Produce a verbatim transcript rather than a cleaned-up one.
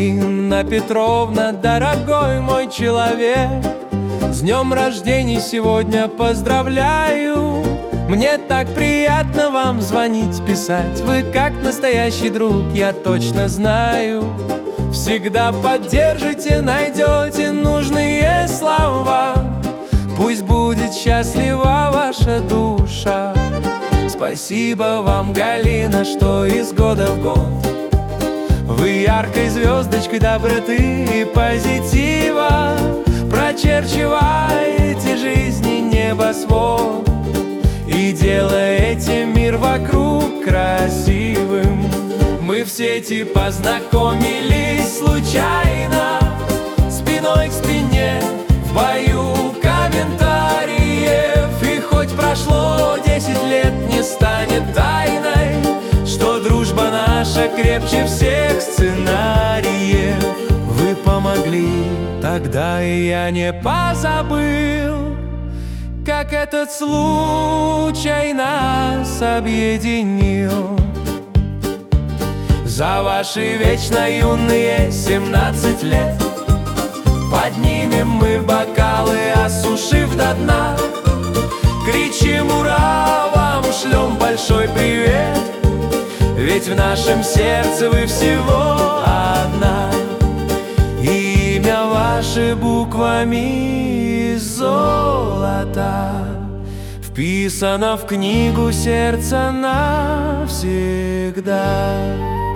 Галина Петровна, дорогой мой человек, с днем рождения сегодня поздравляю. Мне так приятно вам звонить, писать. Вы как настоящий друг, я точно знаю. Всегда поддержите, найдете нужные слова. Пусть будет счастлива ваша душа. Спасибо вам, Галина, что из года в год вы яркой звездочкой доброты и позитива прочерчиваете жизни небосвод и делаете мир вокруг красивым. Мы в сети познакомились случайно, спиной к спине, в бою комментариев. И хоть прошло десять лет, не станет тайной, что дружба наша крепче всех сценариев. Вы помогли тогда, и я не позабыл, как этот случай нас объединил. За ваши вечно юные семнадцать лет поднимем мы бокалы, осушив до дна. Кричим ура, вам шлем большой привет, ведь в нашем сердце вы всего одна. И имя ваше буквами из золота вписано в книгу сердца навсегда.